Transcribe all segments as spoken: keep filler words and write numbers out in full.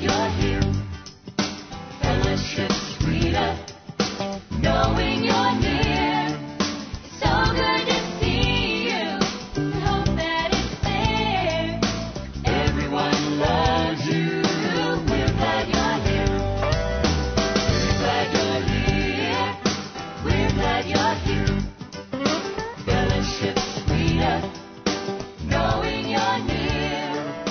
you're here. Fellowship's sweeter, knowing you're near. So good to see you. We hope that it's there. Everyone loves you. We're glad you're here. We're glad you're here. We're glad you're here. Fellowship's sweeter, knowing you're near.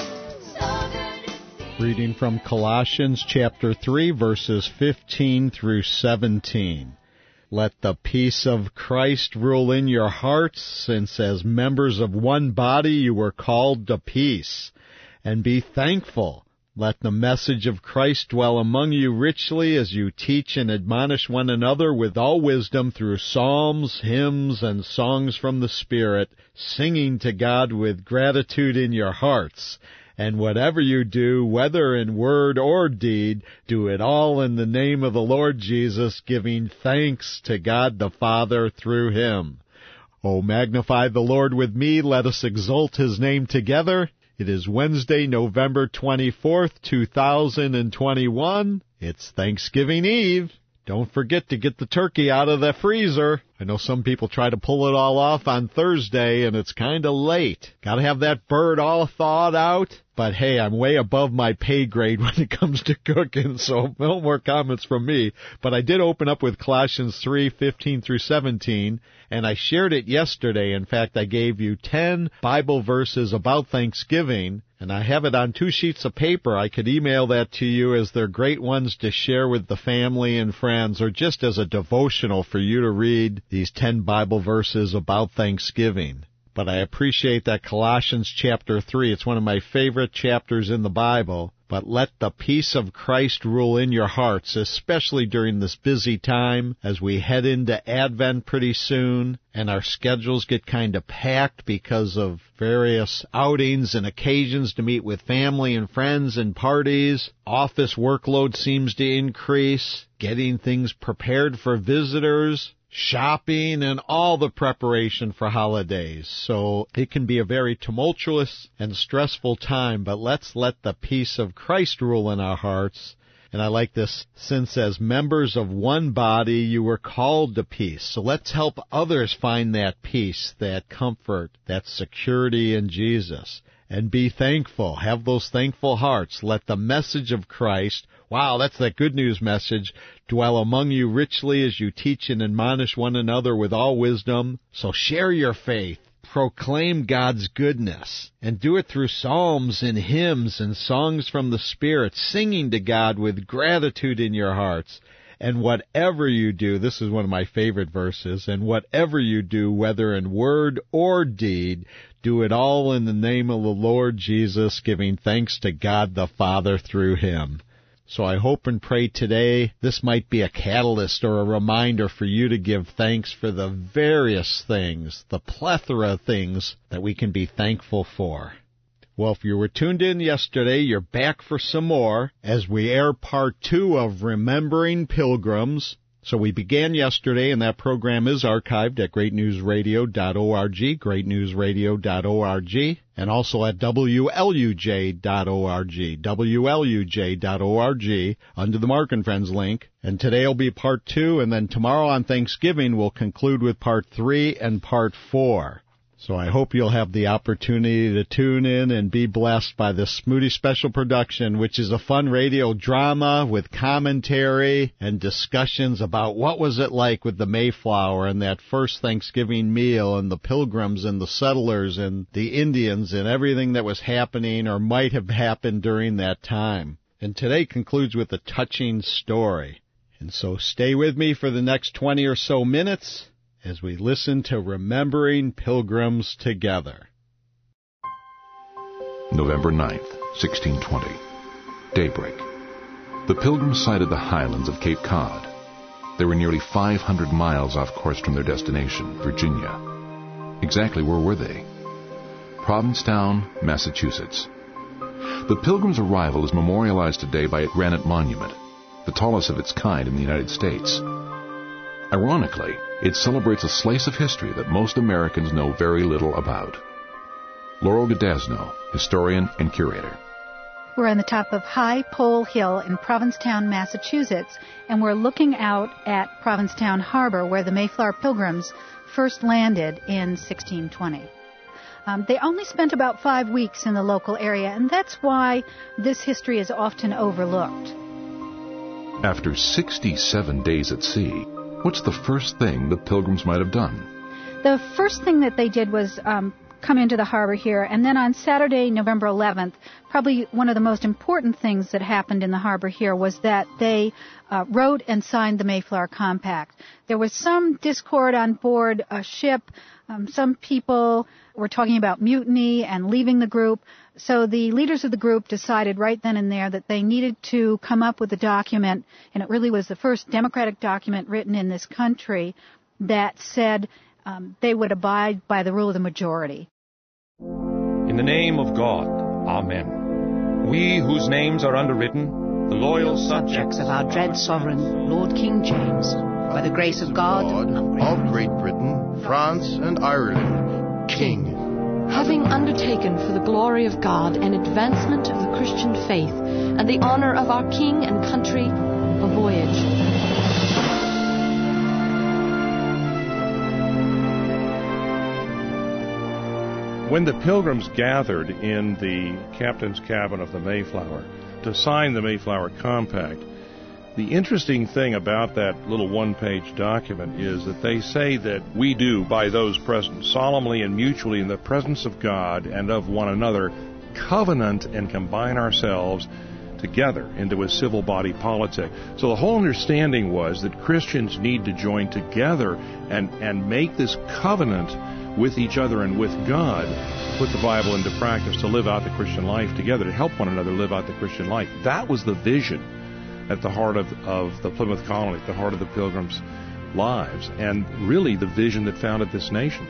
So good to see you. Reading from Colossians chapter three, verses fifteen through seventeen. Let the peace of Christ rule in your hearts, since as members of one body you were called to peace. And be thankful. Let the message of Christ dwell among you richly as you teach and admonish one another with all wisdom through psalms, hymns, and songs from the Spirit, singing to God with gratitude in your hearts. And whatever you do, whether in word or deed, do it all in the name of the Lord Jesus, giving thanks to God the Father through him. Oh, magnify the Lord with me. Let us exalt his name together. It is Wednesday, November twenty-fourth, two thousand twenty-one. It's Thanksgiving Eve. Don't forget to get the turkey out of the freezer. I know some people try to pull it all off on Thursday, and it's kind of late. Got to have that bird all thawed out. But hey, I'm way above my pay grade when it comes to cooking, so no more comments from me. But I did open up with Colossians three, fifteen through seventeen, and I shared it yesterday. In fact, I gave you ten Bible verses about Thanksgiving, and I have it on two sheets of paper. I could email that to you, as they're great ones to share with the family and friends, or just as a devotional for you to read these ten Bible verses about Thanksgiving. But I appreciate that Colossians chapter three. It's one of my favorite chapters in the Bible. But let the peace of Christ rule in your hearts, especially during this busy time as we head into Advent pretty soon, and our schedules get kind of packed because of various outings and occasions to meet with family and friends and parties. Office workload seems to increase, getting things prepared for visitors, shopping, and all the preparation for holidays. So it can be a very tumultuous and stressful time, but let's let the peace of Christ rule in our hearts. And I like this, since as members of one body you were called to peace. So let's help others find that peace, that comfort, that security in Jesus. And be thankful. Have those thankful hearts. Let the message of Christ, wow, that's that good news message, dwell among you richly as you teach and admonish one another with all wisdom. So share your faith. Proclaim God's goodness, and do it through psalms and hymns and songs from the Spirit, singing to God with gratitude in your hearts. And whatever you do, this is one of my favorite verses, and whatever you do, whether in word or deed, do it all in the name of the Lord Jesus, giving thanks to God the Father through him. So I hope and pray today this might be a catalyst or a reminder for you to give thanks for the various things, the plethora of things that we can be thankful for. Well, if you were tuned in yesterday, you're back for some more as we air part two of Remembering Pilgrims. So we began yesterday, and that program is archived at great news radio dot org, great news radio dot org, and also at W L U J dot org, W L U J dot org, under the Mark and Friends link. And today will be part two, and then tomorrow on Thanksgiving we'll conclude with part three and part four. So I hope you'll have the opportunity to tune in and be blessed by this Moody Special production, which is a fun radio drama with commentary and discussions about what was it like with the Mayflower and that first Thanksgiving meal and the Pilgrims and the settlers and the Indians and everything that was happening or might have happened during that time. And today concludes with a touching story. And so stay with me for the next twenty or so minutes as we listen to Remembering Pilgrims together. November ninth, sixteen twenty. Daybreak. The Pilgrims sighted the highlands of Cape Cod. They were nearly five hundred miles off course from their destination, Virginia. Exactly where were they? Provincetown, Massachusetts. The Pilgrims' arrival is memorialized today by a granite monument, the tallest of its kind in the United States. Ironically, it celebrates a slice of history that most Americans know very little about. Laurel Godasno, historian and curator. We're on the top of High Pole Hill in Provincetown, Massachusetts, and we're looking out at Provincetown Harbor, where the Mayflower Pilgrims first landed in sixteen twenty. Um, they only spent about five weeks in the local area, and that's why this history is often overlooked. After sixty-seven days at sea, what's the first thing the Pilgrims might have done? The first thing that they did was um, come into the harbor here, and then on Saturday, November eleventh, probably one of the most important things that happened in the harbor here was that they uh, wrote and signed the Mayflower Compact. There was some discord on board a ship. Um, some people were talking about mutiny and leaving the group. So the leaders of the group decided right then and there that they needed to come up with a document, and it really was the first democratic document written in this country that said um, they would abide by the rule of the majority. In the name of God, Amen. We whose names are underwritten, the loyal subjects of our dread sovereign, Lord King James, by the grace of God, of Great Britain, France, and Ireland, King. Having undertaken for the glory of God and advancement of the Christian faith and the honor of our King and country, a voyage. When the Pilgrims gathered in the captain's cabin of the Mayflower to sign the Mayflower Compact, the interesting thing about that little one-page document is that they say that we do, by those present, solemnly and mutually in the presence of God and of one another, covenant and combine ourselves together into a civil body politic. So the whole understanding was that Christians need to join together and, and make this covenant with each other and with God, put the Bible into practice to live out the Christian life together, to help one another live out the Christian life. That was the vision at the heart of, of the Plymouth Colony, at the heart of the Pilgrims' lives, and really the vision that founded this nation.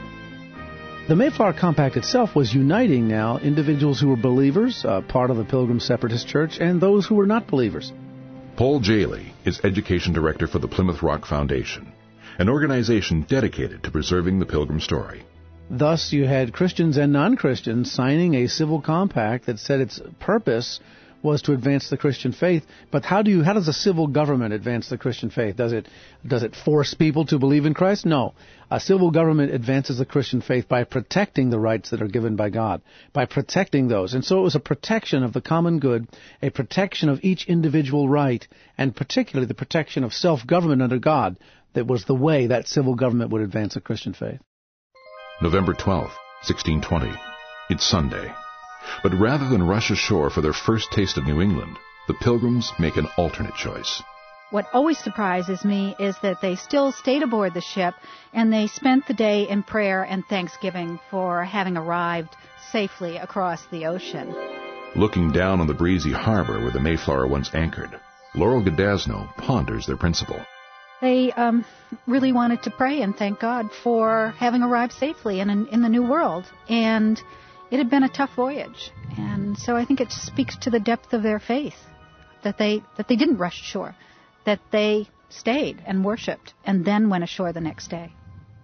The Mayflower Compact itself was uniting now individuals who were believers, uh, part of the Pilgrim Separatist Church, and those who were not believers. Paul Jaley is Education Director for the Plymouth Rock Foundation, an organization dedicated to preserving the Pilgrim story. Thus, you had Christians and non-Christians signing a civil compact that said its purpose was to advance the Christian faith. But how do you? How does a civil government advance the Christian faith? Does it does it force people to believe in Christ? No. A civil government advances the Christian faith by protecting the rights that are given by God, by protecting those. And so it was a protection of the common good, a protection of each individual right, and particularly the protection of self-government under God that was the way that civil government would advance the Christian faith. November twelfth, sixteen twenty. It's Sunday. But rather than rush ashore for their first taste of New England, the Pilgrims make an alternate choice. What always surprises me is that they still stayed aboard the ship, and they spent the day in prayer and thanksgiving for having arrived safely across the ocean. Looking down on the breezy harbor where the Mayflower once anchored, Laurel Godasno ponders their principle. They um, really wanted to pray and thank God for having arrived safely in, in the New World. And it had been a tough voyage. And so I think it speaks to the depth of their faith, that they that they didn't rush ashore, that they stayed and worshipped and then went ashore the next day.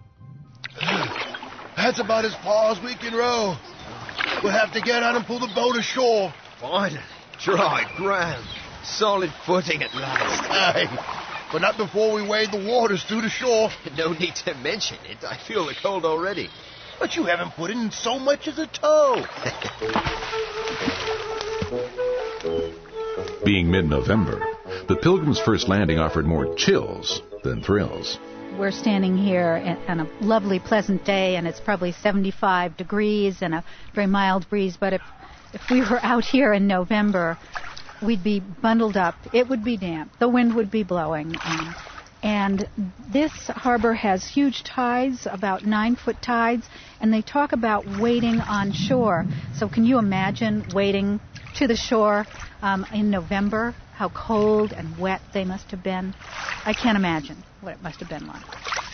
That's about as far as we can row. We'll have to get out and pull the boat ashore. Finally, dry ground. Solid footing at last. Hey. But not before we wade the waters through the shore. No need to mention it. I feel the cold already. But you haven't put in so much as a toe. Being mid-November, the Pilgrims' first landing offered more chills than thrills. We're standing here on a lovely, pleasant day, and it's probably seventy-five degrees and a very mild breeze. But if, if we were out here in November, we'd be bundled up. It would be damp. The wind would be blowing. Um, and this harbor has huge tides, about nine-foot tides, and they talk about wading on shore. So can you imagine wading to the shore um, in November? How cold and wet they must have been. I can't imagine what it must have been like.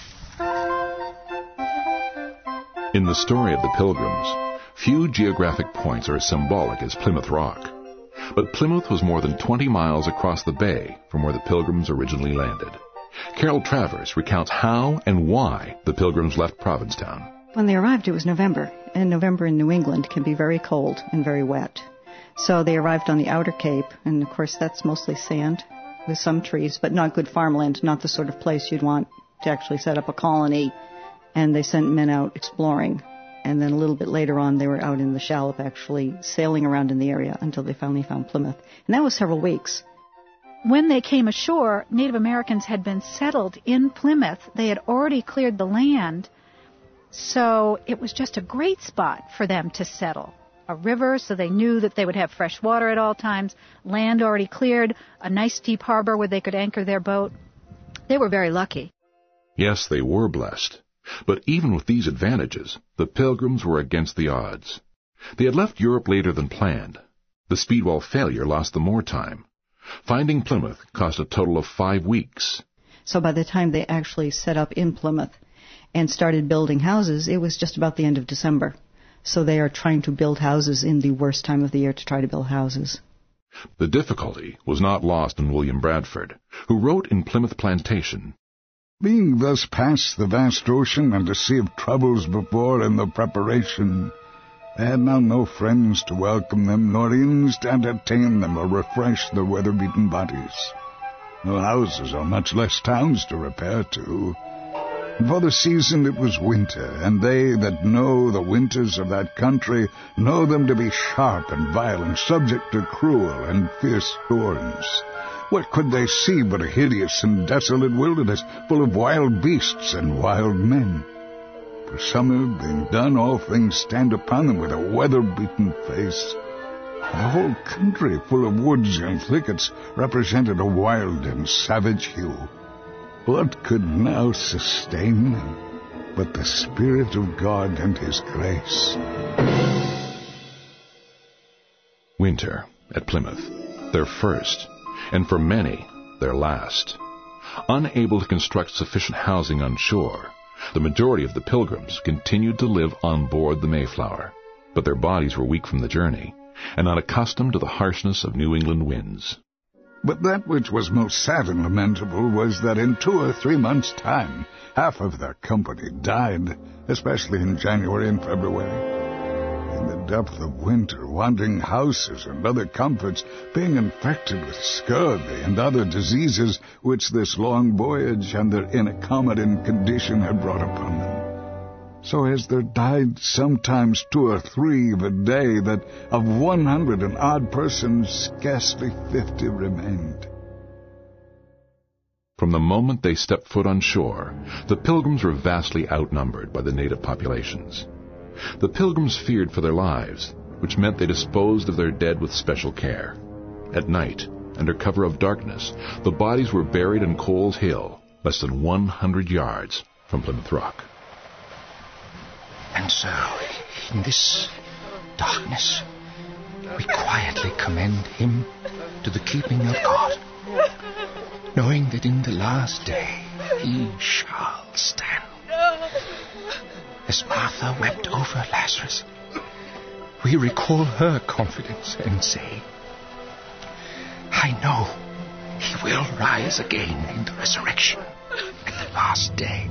In the story of the Pilgrims, few geographic points are as symbolic as Plymouth Rock. But Plymouth was more than twenty miles across the bay from where the Pilgrims originally landed. Carol Travers recounts how and why the Pilgrims left Provincetown. When they arrived, it was November, and November in New England can be very cold and very wet. So they arrived on the outer cape, and of course that's mostly sand with some trees, but not good farmland, not the sort of place you'd want to actually set up a colony. And they sent men out exploring. And then a little bit later on, they were out in the shallop actually sailing around in the area until they finally found Plymouth. And that was several weeks. When they came ashore, Native Americans had been settled in Plymouth. They had already cleared the land, so it was just a great spot for them to settle. A river, so they knew that they would have fresh water at all times, land already cleared, a nice deep harbor where they could anchor their boat. They were very lucky. Yes, they were blessed. But even with these advantages, the Pilgrims were against the odds. They had left Europe later than planned. The Speedwell failure lost them more time. Finding Plymouth cost a total of five weeks. So by the time they actually set up in Plymouth and started building houses, it was just about the end of December. So they are trying to build houses in the worst time of the year to try to build houses. The difficulty was not lost on William Bradford, who wrote in Plymouth Plantation, "Being thus past the vast ocean and a sea of troubles before in the preparation, they had now no friends to welcome them, nor inns to entertain them or refresh their weather-beaten bodies. No houses, or much less towns to repair to. And for the season it was winter, and they that know the winters of that country know them to be sharp and violent, subject to cruel and fierce storms. What could they see but a hideous and desolate wilderness, full of wild beasts and wild men? For summer being done, all things stand upon them with a weather-beaten face. The whole country, full of woods and thickets, represented a wild and savage hue. What could now sustain them but the Spirit of God and His grace?" Winter at Plymouth, their first, and for many, their last. Unable to construct sufficient housing on shore, the majority of the Pilgrims continued to live on board the Mayflower, but their bodies were weak from the journey, and unaccustomed to the harshness of New England winds. But that which was most sad and lamentable was that in two or three months' time, half of their company died, especially in January and February. In the depth of winter, wanting houses and other comforts, being infected with scurvy and other diseases which this long voyage and their inaccommodating condition had brought upon them. So as there died sometimes two or three of a day, that of one hundred and odd persons scarcely fifty remained. From the moment they stepped foot on shore, the Pilgrims were vastly outnumbered by the native populations. The Pilgrims feared for their lives, which meant they disposed of their dead with special care. At night, under cover of darkness, the bodies were buried in Coles Hill, less than one hundred yards from Plymouth Rock. And so, in this darkness, we quietly commend him to the keeping of God, knowing that in the last day he shall stand. As Martha wept over Lazarus, we recall her confidence and say, I know he will rise again in the resurrection at the last day.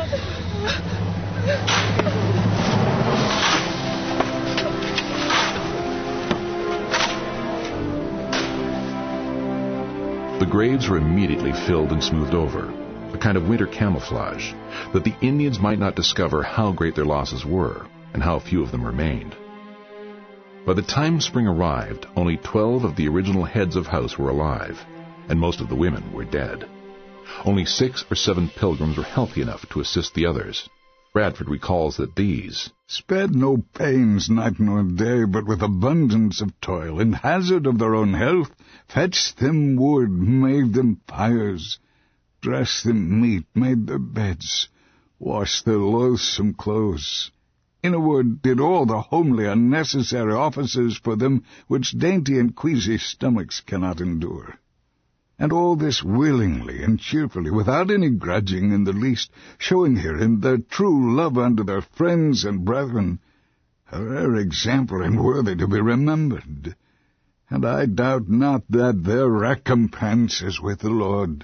The graves were immediately filled and smoothed over, a kind of winter camouflage, that the Indians might not discover how great their losses were and how few of them remained. By the time spring arrived, only twelve of the original heads of house were alive, and most of the women were dead. Only six or seven Pilgrims were healthy enough to assist the others. Bradford recalls that these spared no pains night nor day, but with abundance of toil, in hazard of their own health, fetched them wood, made them fires, dressed them meat, made their beds, washed their loathsome clothes. In a word, did all the homely and necessary offices for them which dainty and queasy stomachs cannot endure. And all this willingly and cheerfully, without any grudging in the least, showing herein their true love unto their friends and brethren, a rare example and worthy to be remembered. And I doubt not that their recompense is with the Lord.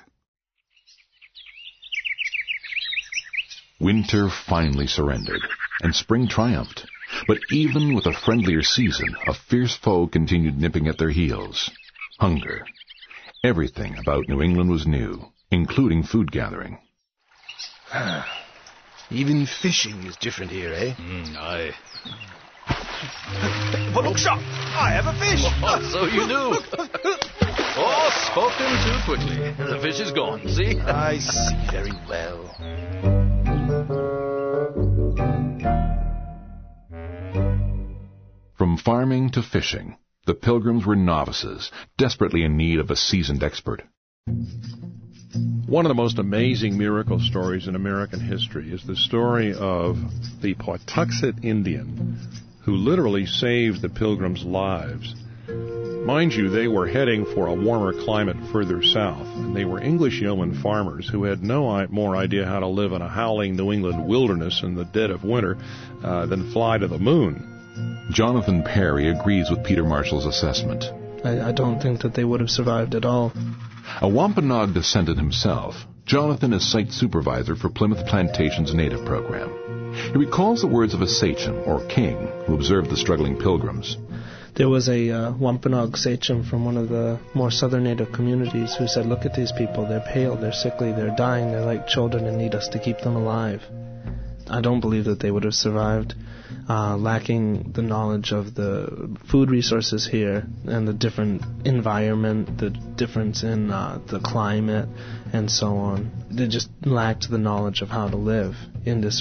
Winter finally surrendered, and spring triumphed, But even with a friendlier season, a fierce foe continued nipping at their heels. Hunger. Everything about New England was new, including food gathering. Even fishing is different here, eh? Mm, aye. Oh, look, sir! I have a fish! Oh, so you do. Oh, spoken too quickly. The fish is gone, see? I see very well. From farming to fishing, the Pilgrims were novices, desperately in need of a seasoned expert. One of the most amazing miracle stories in American history is the story of the Pawtuxet Indian who literally saved the Pilgrims' lives. Mind you, they were heading for a warmer climate further south, and they were English yeoman farmers who had no more idea how to live in a howling New England wilderness in the dead of winter uh, than fly to the moon. Jonathan Perry agrees with Peter Marshall's assessment. I, I don't think that they would have survived at all. A Wampanoag descendant himself, Jonathan is site supervisor for Plymouth Plantation's native program. He recalls the words of a sachem, or king, who observed the struggling Pilgrims. There was a uh, Wampanoag sachem from one of the more southern native communities who said, look at these people, they're pale, they're sickly, they're dying, they're like children and need us to keep them alive. I don't believe that they would have survived, uh, lacking the knowledge of the food resources here and the different environment, the difference in uh, the climate, and so on. They just lacked the knowledge of how to live in this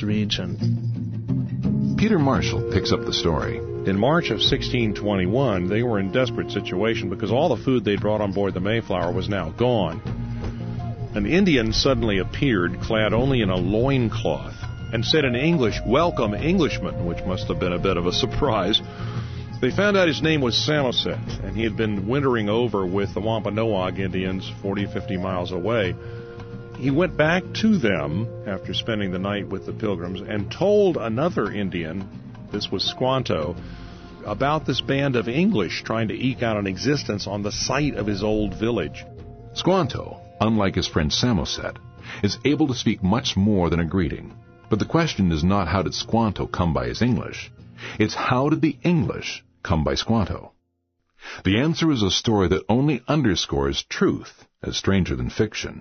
region. Peter Marshall picks up the story. In March of sixteen twenty-one, they were in desperate situation because all the food they brought on board the Mayflower was now gone. An Indian suddenly appeared, clad only in a loincloth, and said in English, "Welcome, Englishmen," which must have been a bit of a surprise. They found out his name was Samoset, and he had been wintering over with the Wampanoag Indians forty, fifty miles away. He went back to them after spending the night with the Pilgrims and told another Indian, this was Squanto, about this band of English trying to eke out an existence on the site of his old village. Squanto, unlike his friend Samoset, is able to speak much more than a greeting. But the question is not how did Squanto come by his English. It's how did the English come by Squanto. The answer is a story that only underscores truth as stranger than fiction.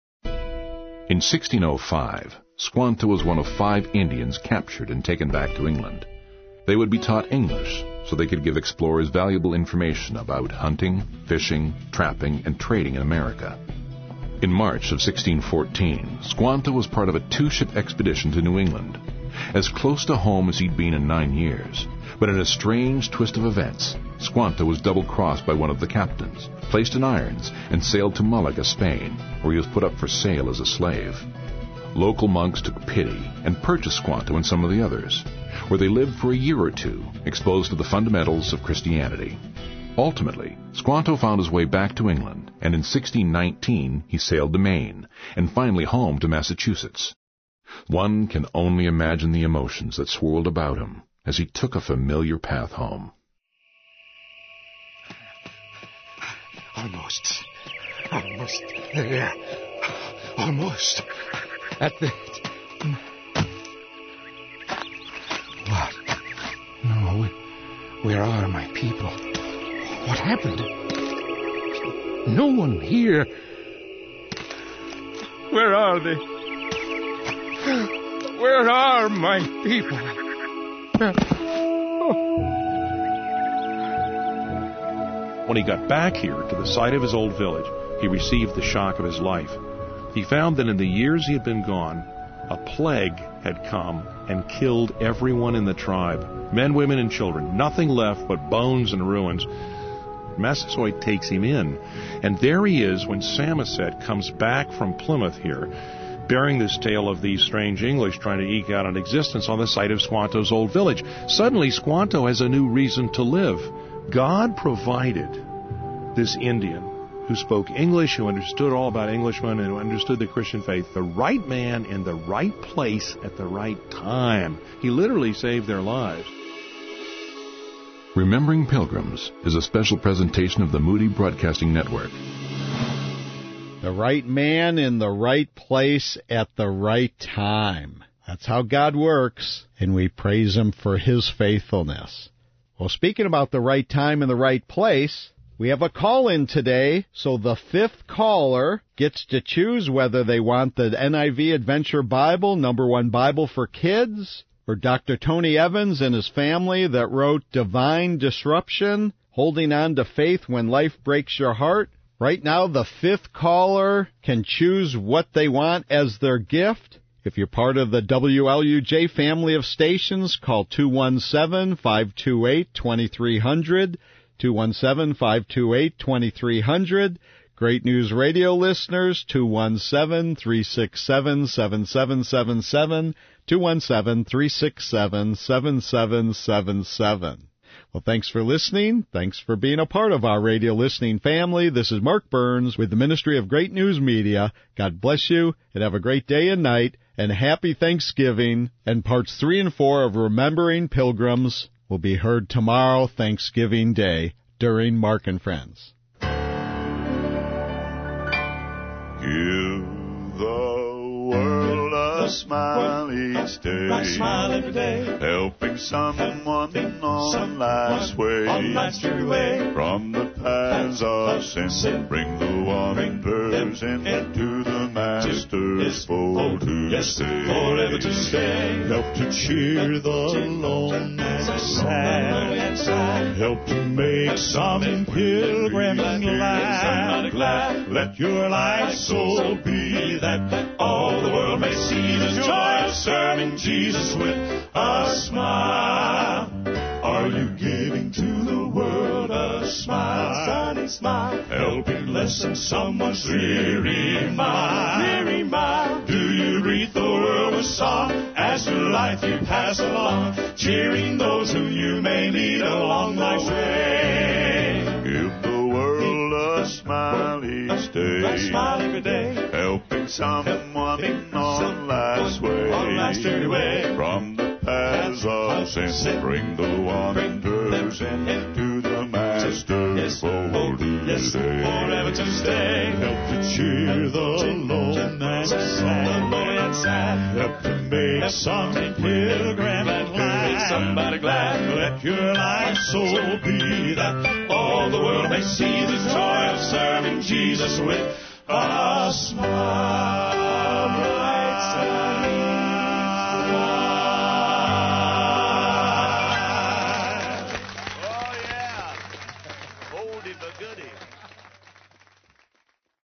In sixteen oh five, Squanto was one of five Indians captured and taken back to England. They would be taught English so they could give explorers valuable information about hunting, fishing, trapping, and trading in America. In March of sixteen fourteen, Squanto was part of a two-ship expedition to New England, as close to home as he'd been in nine years. But in a strange twist of events, Squanto was double-crossed by one of the captains, placed in irons, and sailed to Malaga, Spain, where he was put up for sale as a slave. Local monks took pity and purchased Squanto and some of the others, where they lived for a year or two, exposed to the fundamentals of Christianity. Ultimately, Squanto found his way back to England, and in sixteen nineteen he sailed to Maine, and finally home to Massachusetts. One can only imagine the emotions that swirled about him as he took a familiar path home. Almost. Almost there. Almost. At the... What? No. Where are my people? What happened? No one here. Where are they? Where are my people? When he got back here to the site of his old village, he received the shock of his life. He found that in the years he had been gone, a plague had come and killed everyone in the tribe, men, women, and children, nothing left but bones and ruins. Massasoit takes him in, and there he is when Samoset comes back from Plymouth here, bearing this tale of these strange English trying to eke out an existence on the site of Squanto's old village. Suddenly, Squanto has a new reason to live. God provided this Indian who spoke English, who understood all about Englishmen, and who understood the Christian faith, the right man in the right place at the right time. He literally saved their lives. Remembering Pilgrims is a special presentation of the Moody Broadcasting Network. The right man in the right place at the right time. That's how God works, and we praise Him for His faithfulness. Well, speaking about the right time and the right place, we have a call-in today, so the fifth caller gets to choose whether they want the N I V Adventure Bible, number one Bible for kids, or Doctor Tony Evans and his family that wrote Divine Disruption, Holding On to Faith When Life Breaks Your Heart. Right now, the fifth caller can choose what they want as their gift. If you're part of the W L U J family of stations, call two one seven, five two eight, two three zero zero, two one seven, five two eight, two three zero zero. Great News Radio listeners, two one seven, three six seven, seven seven seven seven, two one seven, three six seven, seven seven seven seven. Well, thanks for listening. Thanks for being a part of our radio listening family. This is Mark Burns with the Ministry of Great News Media. God bless you, and have a great day and night, and happy Thanksgiving. And parts three and four of Remembering Pilgrims will be heard tomorrow, Thanksgiving Day, during Mark and Friends. Give the world a smile each day. Smile every day. Helping someone on life's way. On life's way. From the paths of sin, bring the wanderers into the Master's fold to stay. Forever to stay. Help to cheer the lone and sad. Help to make some pilgrim glad. Let your life so be that all the world may see the joy of serving Jesus with a smile. Are you giving to the world a smile? Sunny smile. Helping lessen someone's dreary mind. Dreary mind. Do you greet the world with song as through life you pass along, cheering those whom you may meet along life's way? Give the world a smile each day. A smile every day. Helping someone on life's way. On life's way. From the paths of sin, bring the wanderers into the Master's fold to stay. Forever to stay. Help to cheer the lone and sad. Help to make some pilgrim glad. Somebody glad. Let your life so be that all the world may see the joy of serving Jesus with a smile.